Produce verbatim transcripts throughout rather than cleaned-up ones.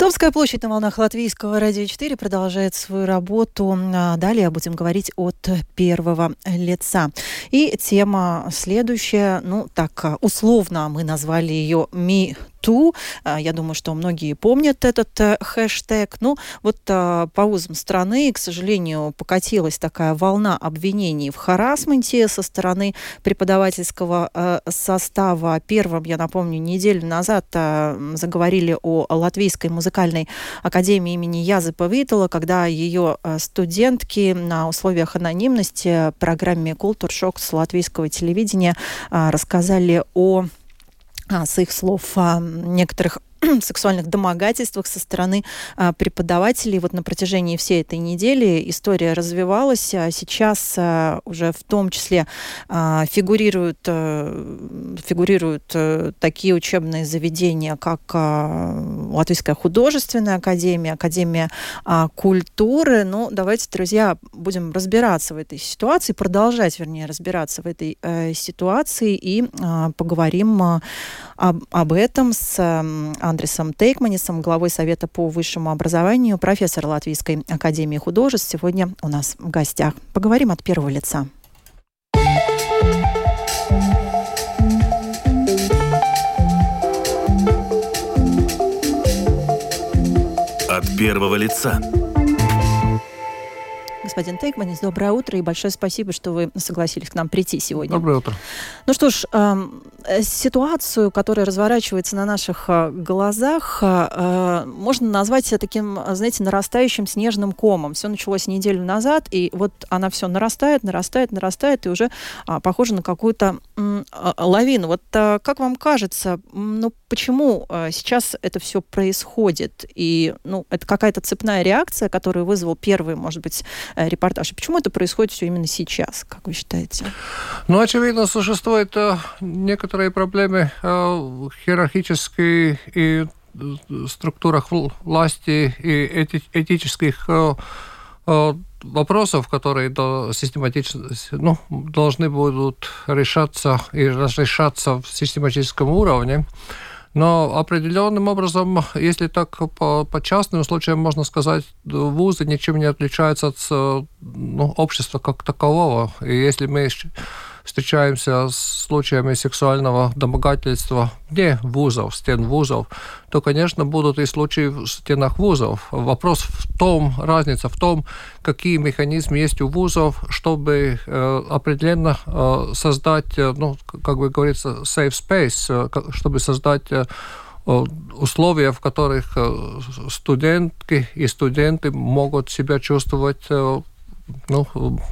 Домская площадь на волнах Латвийского радио четыре продолжает свою работу. Далее будем говорить от первого лица. И тема следующая, ну так условно мы назвали ее «Me Too». Я думаю, что многие помнят этот хэштег. Ну вот по вузам страны, к сожалению, покатилась такая волна обвинений в харассменте со стороны преподавательского состава. Первым, я напомню, неделю назад заговорили о Латвийской музыкальной академии имени Язепа Витала, когда ее студентки на условиях анонимности в программе «Культуршок» с латвийского телевидения рассказали о, с их слов, некоторых сексуальных домогательствах со стороны а, преподавателей. Вот на протяжении всей этой недели история развивалась. А сейчас а, уже в том числе а, фигурируют, а, фигурируют а, такие учебные заведения, как а, Латвийская художественная академия, Академия а, культуры. Ну, давайте, друзья, будем разбираться в этой ситуации, продолжать, вернее, разбираться в этой а, ситуации и а, поговорим а, об, об этом с а, Андресом Тейкманисом, главой Совета по высшему образованию, профессор Латвийской академии художеств. Сегодня у нас в гостях. Поговорим от первого лица. От первого лица. Господин Тейкманис, доброе утро и большое спасибо, что вы согласились к нам прийти сегодня. Доброе утро. Ну что ж, э, ситуацию, которая разворачивается на наших э, глазах, э, можно назвать таким, знаете, нарастающим снежным комом. Все началось неделю назад, и вот она все нарастает, нарастает, нарастает, и уже э, похоже на какую-то э, лавину. Вот э, как вам кажется, ну почему э, сейчас это все происходит? И ну, это какая-то цепная реакция, которую вызвал первый, может быть, репортаж. И почему это происходит все именно сейчас, как вы считаете? Ну, очевидно, существуют э, некоторые проблемы э, в иерархической и структурах власти и эти, этических э, э, вопросов, которые до, систематично, ну, должны будут решаться и разрешаться в систематическом уровне. Но определенным образом, если так по, по частным случаям можно сказать, вузы ничем не отличаются от ну, общества как такового. И если мы встречаемся с случаями сексуального домогательства вне вузов, стен вузов, то, конечно, будут и случаи в стенах вузов. Вопрос в том, разница в том, какие механизмы есть у вузов, чтобы э, определенно э, создать, э, ну, как бы говорится, safe space, э, чтобы создать э, условия, в которых э, студентки и студенты могут себя чувствовать, э, ну,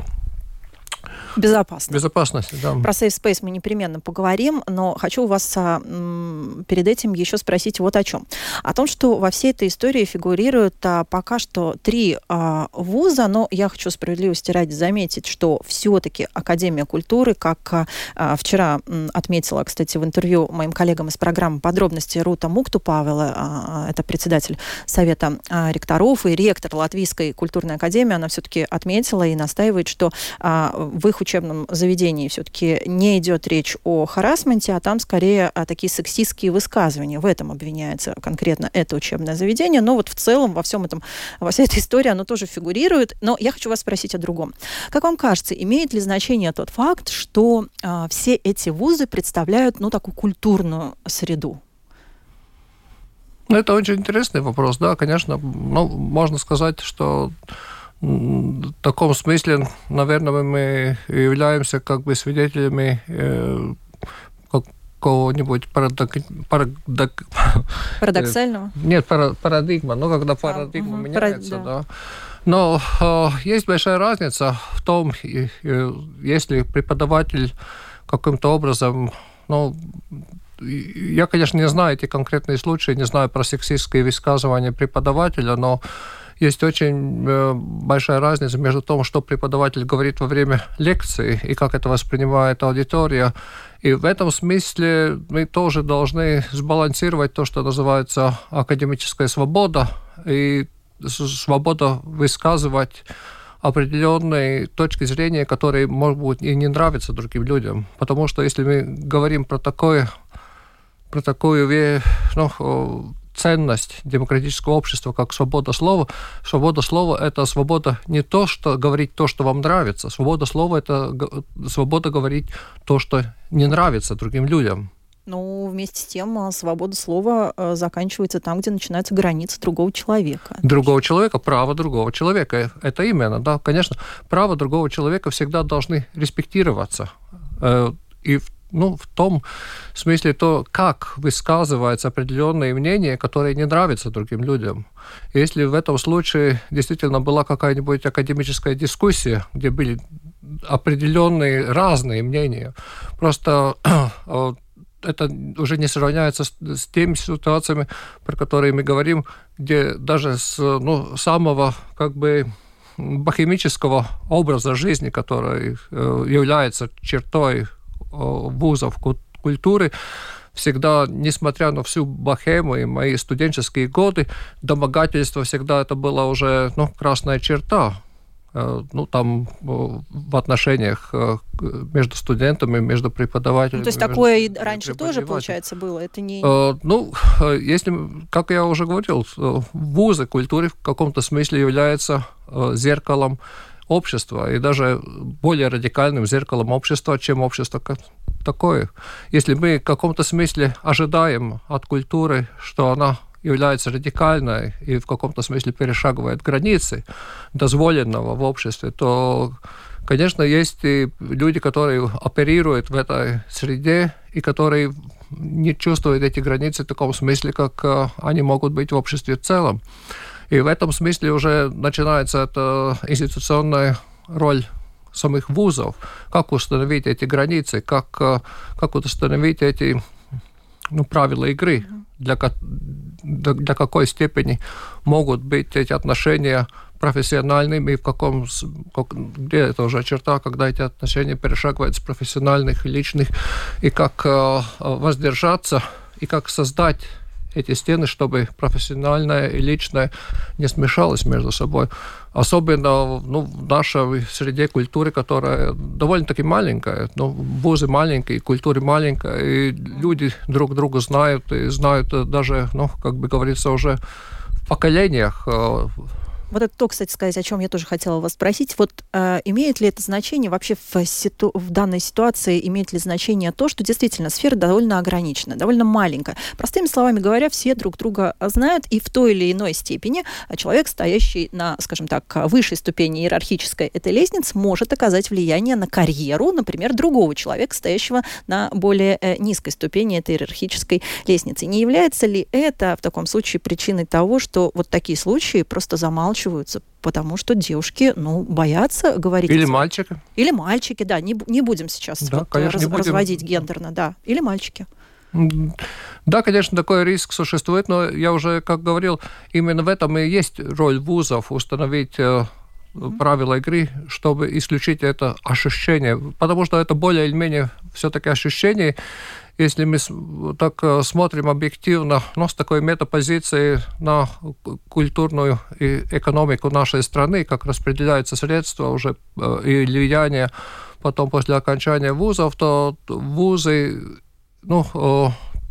Безопасно. Безопасность, да. Про Safe Space мы непременно поговорим, но хочу у вас а, м, перед этим еще спросить вот о чем. О том, что во всей этой истории фигурируют а, пока что три а, вуза, но я хочу справедливости ради заметить, что все-таки Академия культуры, как а, вчера м, отметила, кстати, в интервью моим коллегам из программы «Подробности» Рута Муктупавела, а, это председатель Совета а, ректоров и ректор Латвийской культурной академии, она все-таки отметила и настаивает, что а, в их учебном заведении все-таки не идет речь о харассменте, а там скорее о такие сексистские высказывания. В этом обвиняется конкретно это учебное заведение. Но вот в целом во всем этом, во всей этой истории оно тоже фигурирует. Но я хочу вас спросить о другом. Как вам кажется, имеет ли значение тот факт, что э, все эти вузы представляют, ну, такую культурную среду? Ну, это очень интересный вопрос, да, конечно. Ну, можно сказать, что в таком смысле, наверное, мы являемся как бы свидетелями э, какого-нибудь парадок... парадок... парадоксального? Нет, парадигма. Ну, когда парадигма а, меняется, угу. да. Но э, есть большая разница в том, э, если преподаватель каким-то образом, ну, я, конечно, не знаю эти конкретные случаи, не знаю про сексистские высказывания преподавателя, но есть очень э, большая разница между тем, что преподаватель говорит во время лекции и как это воспринимает аудитория. И в этом смысле мы тоже должны сбалансировать то, что называется академическая свобода, и свобода высказывать определенные точки зрения, которые, может быть, и не нравятся другим людям. Потому что если мы говорим про такое, про такую, ну, ценность демократического общества, как свобода слова. Свобода слова – это свобода не то, что говорить то, что вам нравится. Свобода слова – это свобода говорить то, что не нравится другим людям. Ну, вместе с тем, свобода слова заканчивается там, где начинаются границы другого человека. Другого человека, право другого человека. Это именно, да, конечно, право другого человека всегда должны респектироваться. И ну, в том смысле, то, как высказываются определенные мнения, которые не нравятся другим людям. Если в этом случае действительно была какая-нибудь академическая дискуссия, где были определенные разные мнения, просто это уже не сравняется с, с теми ситуациями, про которые мы говорим, где даже с ну, самого как бы бохемического образа жизни, который э, является чертой э, вузов культуры, всегда, несмотря на всю бохему и мои студенческие годы, домогательство всегда это была уже ну, красная черта. Ну, там в отношениях между студентами, между преподавателями. Ну, то есть такое и раньше тоже, получается, было? Это не... Ну, если, как я уже говорил, вузы культуры в каком-то смысле являются зеркалом общества, и даже более радикальным зеркалом общества, чем общество как такое. Если мы в каком-то смысле ожидаем от культуры, что она является радикальной и в каком-то смысле перешагивает границы дозволенного в обществе, то, конечно, есть и люди, которые оперируют в этой среде и которые не чувствуют эти границы в таком смысле, как они могут быть в обществе в целом. И в этом смысле уже начинается эта институционная роль самих вузов. Как установить эти границы, как, как установить эти ну, правила игры, для, для какой степени могут быть эти отношения профессиональными, и в каком, где это уже черта, когда эти отношения перешагивают с профессиональных и личных, и как воздержаться, и как создать эти стены, чтобы профессиональное и личное не смешалось между собой. Особенно ну, в нашей среде культуры, которая довольно-таки маленькая. Ну, вузы маленькие, культура маленькая, и люди друг друга знают, и знают даже, ну, как бы говорится, уже в поколениях. Вот это то, кстати, сказать, о чем я тоже хотела вас спросить. Вот э, имеет ли это значение вообще в, ситу... в данной ситуации, имеет ли значение то, что действительно сфера довольно ограничена, довольно маленькая? Простыми словами говоря, все друг друга знают, и в той или иной степени человек, стоящий на, скажем так, высшей ступени иерархической этой лестницы, может оказать влияние на карьеру, например, другого человека, стоящего на более э, низкой ступени этой иерархической лестницы. Не является ли это в таком случае причиной того, что вот такие случаи просто замалчиваются, потому что девушки, ну, боятся говорить... Или мальчики. Или мальчики, да. Не, не будем сейчас да, вот конечно, раз, не будем... разводить гендерно, да. Или мальчики. Да, конечно, такой риск существует, но я уже, как говорил, именно в этом и есть роль вузов установить э, mm-hmm. правила игры, чтобы исключить это ощущение. Потому что это более или менее все-таки ощущение. Если мы так смотрим объективно, ну, с такой метапозиции на культурную и экономику нашей страны, как распределяются средства уже и влияние потом после окончания вузов, то вузы ну,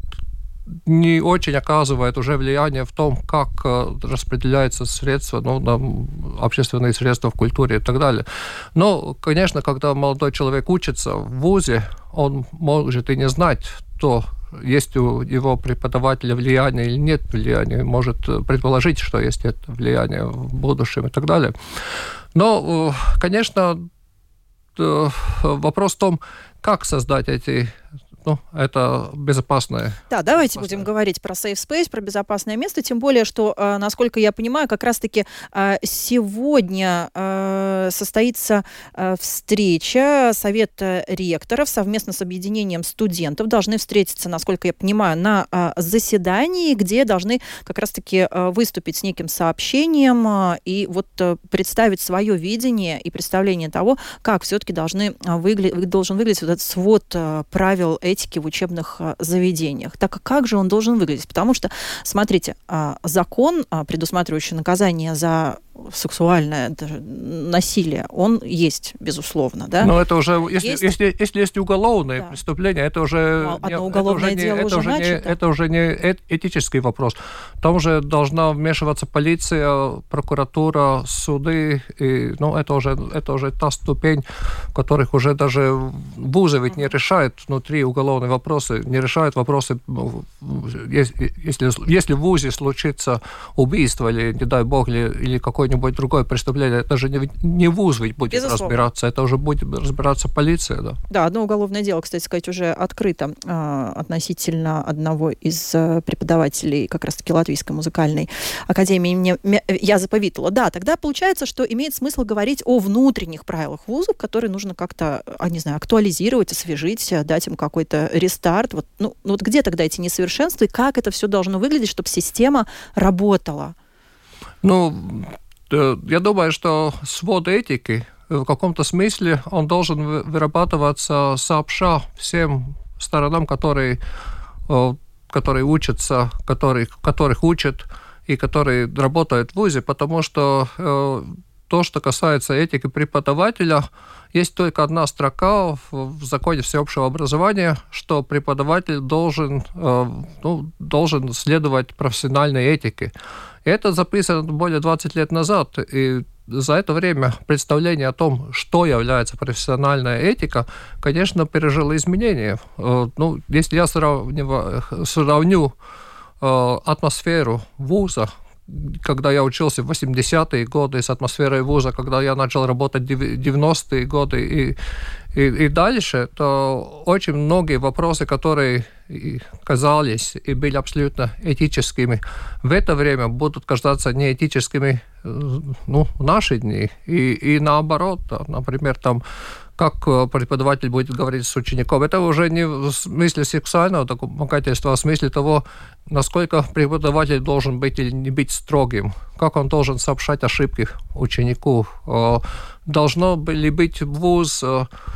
не очень оказывают уже влияние в том, как распределяются средства, ну, на общественные средства в культуре и так далее. Но, конечно, когда молодой человек учится в вузе, он может и не знать, то есть у его преподавателя влияние или нет влияния, может предположить, что есть это влияние в будущем и так далее. Но, конечно, вопрос в том, как создать эти... Ну, это безопасное. Да, давайте безопасное. Будем говорить про safe space, про безопасное место, тем более, что, насколько я понимаю, как раз-таки сегодня состоится встреча Совета ректоров совместно с объединением студентов. Должны встретиться, насколько я понимаю, на заседании, где должны как раз-таки выступить с неким сообщением и вот представить свое видение и представление того, как все-таки должны выгля... должен выглядеть вот этот свод правил этики в учебных заведениях. Так как же он должен выглядеть? Потому что, смотрите, закон, предусматривающий наказание за сексуальное даже насилие, он есть, безусловно, да? Но это уже, если есть, если, если есть уголовное да. преступление, это уже, ну, не, уголовное это уже, дело не, уже это, уже не, это уже не этический вопрос. Там же должна вмешиваться полиция, прокуратура, суды, и, ну, это уже, это уже та ступень, в которых уже даже вузы ведь не решают внутри уголовные вопросы, не решают вопросы, если, если в вузе случится убийство или, не дай бог, или, или какое-нибудь другое преступление, это же не, не вуз ведь будет Безусловно. разбираться, это уже будет разбираться полиция. Да, да, одно уголовное дело, кстати сказать, уже открыто э, относительно одного из э, преподавателей как раз-таки Латвийской музыкальной академии имени Язепа Витула. Да, тогда получается, что имеет смысл говорить о внутренних правилах вузов, которые нужно как-то, не знаю, актуализировать, освежить, дать им какой-то рестарт. Вот, ну, вот где тогда эти несовершенства и как это все должно выглядеть, чтобы система работала? Ну, я думаю, что свод этики в каком-то смысле он должен вырабатываться сообща всем сторонам, которые, которые учатся, которых, которых учат и которые работают в вузе, потому что то, что касается этики преподавателя, есть только одна строка в законе всеобщего образования, что преподаватель должен, ну, должен следовать профессиональной этике. И это записано более двадцати лет назад, и за это время представление о том, что является профессиональная этика, конечно, пережило изменения. Ну, если я сравню, сравню атмосферу вуза, когда я учился в восьмидесятые годы, с атмосферой вуза, когда я начал работать в девяностые годы и, и, и дальше, то очень многие вопросы, которые казались и были абсолютно этическими, в это время будут казаться неэтическими, ну, в наши дни. И, и наоборот, например, там, как преподаватель будет говорить с учеником. Это уже не в смысле сексуального домогательства, а в смысле того, насколько преподаватель должен быть или не быть строгим, как он должен сообщать ошибки ученику. Должно ли быть вуз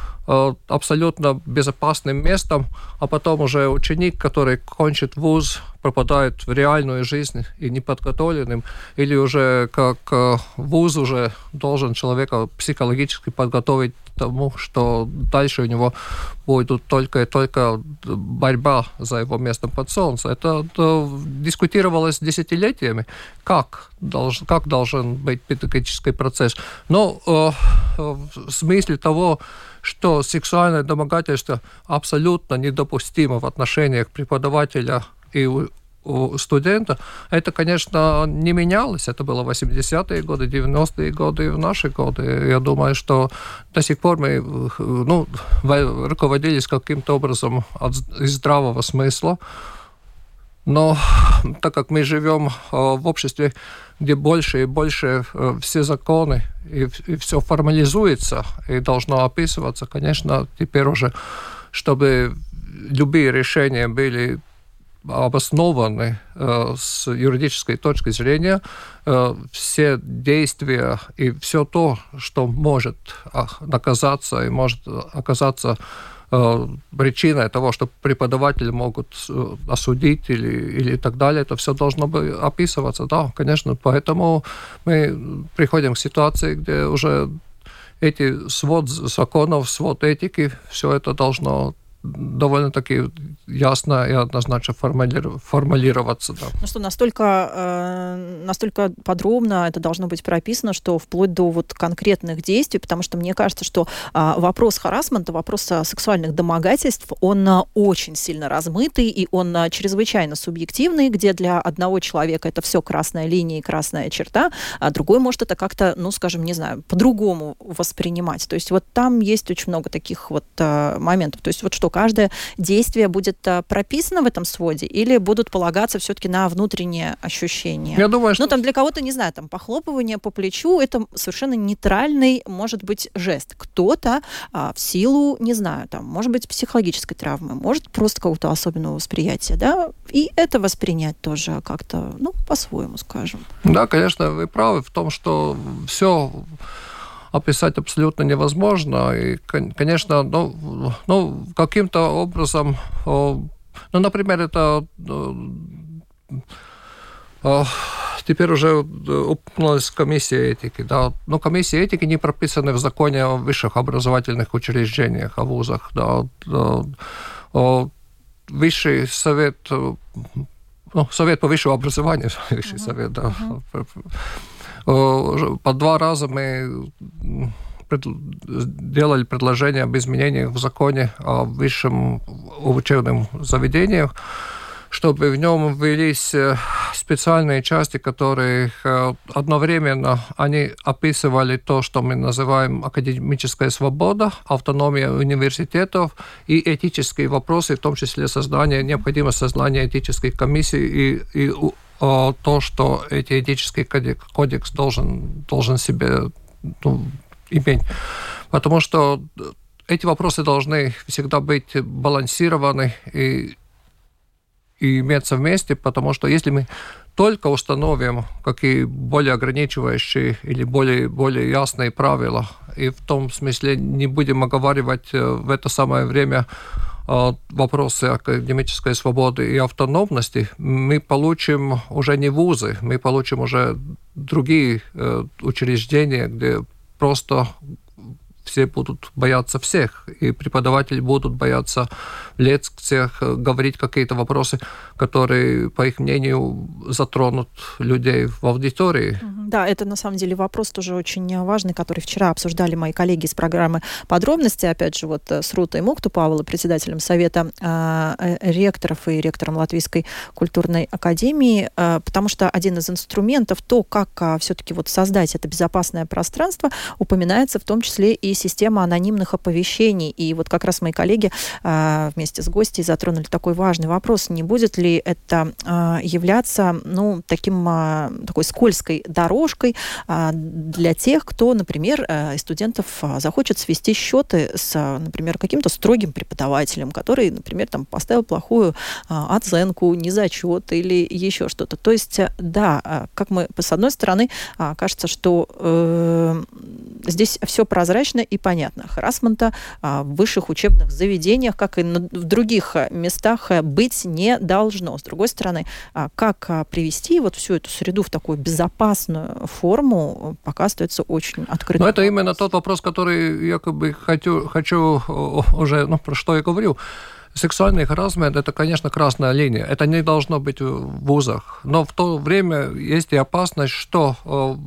абсолютно безопасным местом, а потом уже ученик, который кончит вуз, попадает в реальную жизнь и неподготовленным, или уже как вуз уже должен человека психологически подготовить к тому, что дальше у него будет только и только борьба за его место под солнцем. Это, это дискутировалось десятилетиями, как, долж, как должен быть педагогический процесс. Но э, в смысле того, что сексуальное домогательство абсолютно недопустимо в отношениях преподавателя и у, у студента, это, конечно, не менялось. Это было восьмидесятые годы, девяностые годы и в наши годы. Я думаю, что до сих пор мы, ну, руководились каким-то образом от, из здравого смысла. Но так как мы живем в обществе, где больше и больше все законы и, и все формализуется и должно описываться, конечно, теперь уже, чтобы любые решения были обоснованы э, с юридической точки зрения, э, все действия и все то, что может наказаться и может оказаться причиной того, что преподаватели могут осудить или, или так далее, это все должно бы описываться. Да, конечно, поэтому мы приходим к ситуации, где уже эти свод законов, свод этики, все это должно довольно-таки ясно и однозначно формулироваться. Да. Ну что, настолько, э, настолько подробно это должно быть прописано, что вплоть до вот конкретных действий, потому что мне кажется, что э, вопрос харассмента, вопрос сексуальных домогательств, он э, очень сильно размытый, и он э, чрезвычайно субъективный, где для одного человека это все красная линия и красная черта, а другой может это как-то, ну, скажем, не знаю, по-другому воспринимать. То есть вот там есть очень много таких вот э, моментов. То есть вот что, каждое действие будет а, прописано в этом своде или будут полагаться все-таки на внутренние ощущения? Я думаю, что... Ну, там для кого-то, не знаю, там похлопывание по плечу, это совершенно нейтральный, может быть, жест. Кто-то а, в силу, не знаю, там, может быть, психологической травмы, может, просто какого-то особенного восприятия, да, и это воспринять тоже как-то, ну, по-своему, скажем. Да, конечно, вы правы в том, что все описать абсолютно невозможно. И, конечно, ну, ну, каким-то образом, ну, например, это теперь уже упомянулась комиссия этики. Да. Но комиссия этики не прописана в законе о высших образовательных учреждениях, о вузах. Да. Да. Высший совет, ну, совет по высшему образованию, высший uh-huh. совет, да. Uh-huh. По два раза мы делали предложение об изменениях в законе о высшем учебном заведении, чтобы в нем ввелись специальные части, которые одновременно они описывали то, что мы называем академическая свобода, автономия университетов и этические вопросы, в том числе создание, необходимость создания этической комиссии и, и то, что эти этический кодекс, кодекс должен, должен себе ну, иметь. Потому что эти вопросы должны всегда быть балансированы и и иметься вместе, потому что если мы только установим какие более ограничивающие или более, более ясные правила, и в том смысле не будем оговаривать в это самое время вопросы академической свободы и автономности, мы получим уже не вузы, мы получим уже другие учреждения, где просто все будут бояться всех, и преподаватели будут бояться в лекциях говорить какие-то вопросы, которые, по их мнению, затронут людей в аудитории. Да, это на самом деле вопрос тоже очень важный, который вчера обсуждали мои коллеги из программы «Подробности», опять же, вот с Рутой Муктупавлой, председателем Совета э, ректоров и ректором Латвийской культурной академии, э, потому что один из инструментов, то, как э, все-таки вот создать это безопасное пространство, упоминается в том числе и система анонимных оповещений. И вот как раз мои коллеги э, вместе с гостьей затронули такой важный вопрос. Не будет ли это э, являться ну, таким, э, такой скользкой дорожкой э, для тех, кто, например, э, из студентов э, захочет свести счеты с, например, каким-то строгим преподавателем, который, например, там, поставил плохую э, оценку, незачет или еще что-то. То есть, э, да, э, как мы, с одной стороны, э, кажется, что э, здесь все прозрачно и понятно. Харассмента а, в высших учебных заведениях, как и на, в других местах, быть не должно. С другой стороны, а, как а, привести вот всю эту среду в такую безопасную форму, пока остается очень открытым. Но это вопрос. Именно тот вопрос, который я как бы хочу, хочу уже, ну, про что я говорю. Сексуальный харассмент – это, конечно, красная линия. Это не должно быть в вузах. Но в то время есть и опасность, что,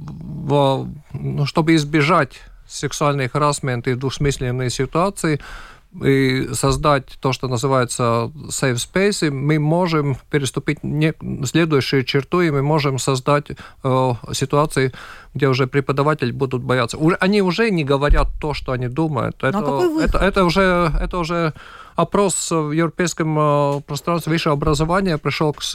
ну, чтобы избежать сексуальный харассмент и двусмысленные ситуации, и создать то, что называется safe space, мы можем переступить не, следующую черту, и мы можем создать э, ситуации, где уже преподаватели будут бояться. Они уже не говорят то, что они думают. Это, это, это, уже, это уже опрос в европейском пространстве высшего образования пришел к,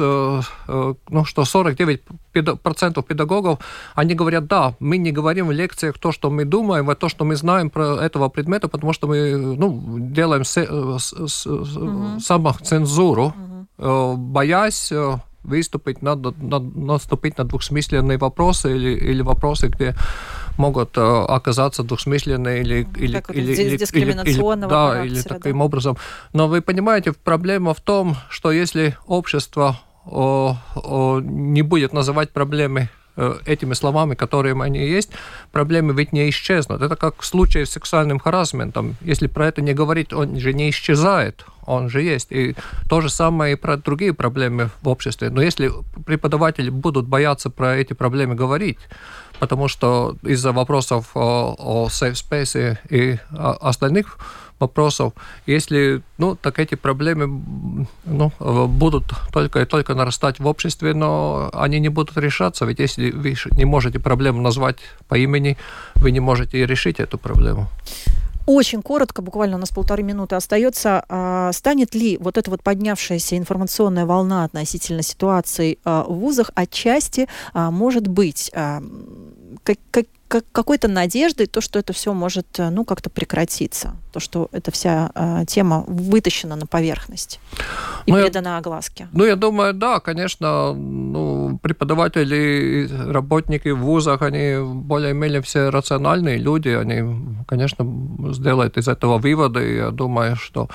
ну, что сорок девять процентов педагогов, они говорят, да, мы не говорим в лекциях то, что мы думаем, а то, что мы знаем про этого предмета, потому что мы ну, делаем се- с- с- mm-hmm. самоцензуру, mm-hmm. боясь выступить, надо, надо наступить на двусмысленные вопросы или, или вопросы, где могут э, оказаться двусмысленные или... или, как или, или дискриминационного или, характера. Да, или таким да. образом. Но вы понимаете, проблема в том, что если общество о, о, не будет называть проблемы э, этими словами, которые они есть, проблемы ведь не исчезнут. Это как в случае с сексуальным харассментом. Если про это не говорить, он же не исчезает. Он же есть. И то же самое и про другие проблемы в обществе. Но если преподаватели будут бояться про эти проблемы говорить, потому что из-за вопросов о, о safe space и остальных вопросов, если, ну, так эти проблемы ну, будут только и только нарастать в обществе, но они не будут решаться, ведь если вы не можете проблему назвать по имени, вы не можете и решить эту проблему. Очень коротко, буквально у нас полторы минуты остается. А, станет ли вот эта вот поднявшаяся информационная волна относительно ситуации а, в вузах отчасти, а, может быть, а, как, как, как, какой-то надеждой, то, что это все может ну, как-то прекратиться, то, что эта вся а, тема вытащена на поверхность и ну, передана огласке? Ну, я думаю, да, конечно, ну, преподаватели, работники в вузах, они более-менее все рациональные люди, они, конечно, сделают из этого выводы, и я думаю, что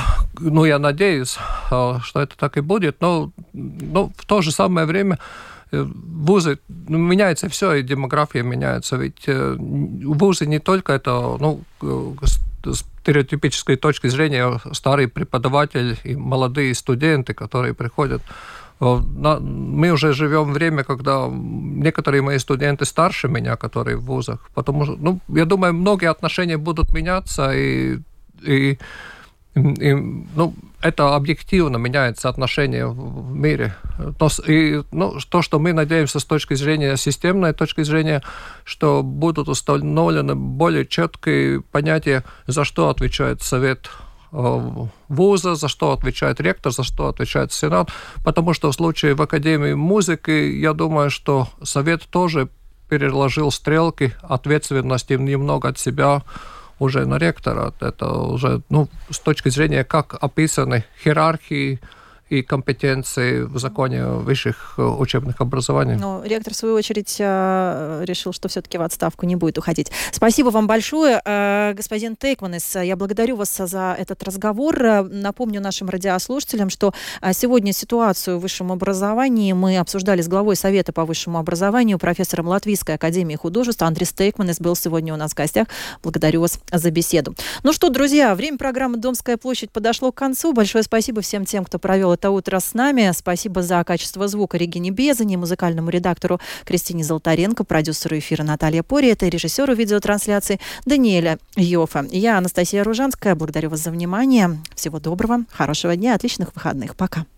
ну, я надеюсь, что это так и будет, но, но в то же самое время вузы, ну, меняется все, и демография меняется. Ведь вузы не только это, ну, с стереотипической точки зрения старый преподаватель и молодые студенты, которые приходят. Мы уже живем в время, когда некоторые мои студенты старше меня, которые в вузах. Потому что, ну, я думаю, многие отношения будут меняться, и, и, и ну, это объективно меняется отношение в мире. То, и, ну, то, что мы надеемся с точки зрения системной точки зрения, что будут установлены более четкие понятия, за что отвечает совет вуза, за что отвечает ректор, за что отвечает сенат, потому что в случае в Академии музыки, я думаю, что совет тоже переложил стрелки ответственности немного от себя уже на ректора. Это уже, ну, с точки зрения, как описаны иерархии и компетенции в законе высших учебных образований. Но ректор, в свою очередь, решил, что все-таки в отставку не будет уходить. Спасибо вам большое. Господин Тейкманес, я благодарю вас за этот разговор. Напомню нашим радиослушателям, что сегодня ситуацию в высшем образовании мы обсуждали с главой Совета по высшему образованию, профессором Латвийской академии художеств. Андрис Тейкманес был сегодня у нас в гостях. Благодарю вас за беседу. Ну что, друзья, время программы «Домская площадь» подошло к концу. Большое спасибо всем тем, кто провел это утро с нами. Спасибо за качество звука Регине Безани, музыкальному редактору Кристине Золотаренко, продюсеру эфира Наталья Порета и режиссеру видеотрансляции Даниэля Йофа. Я, Анастасия Ружанская, благодарю вас за внимание. Всего доброго, хорошего дня, отличных выходных. Пока.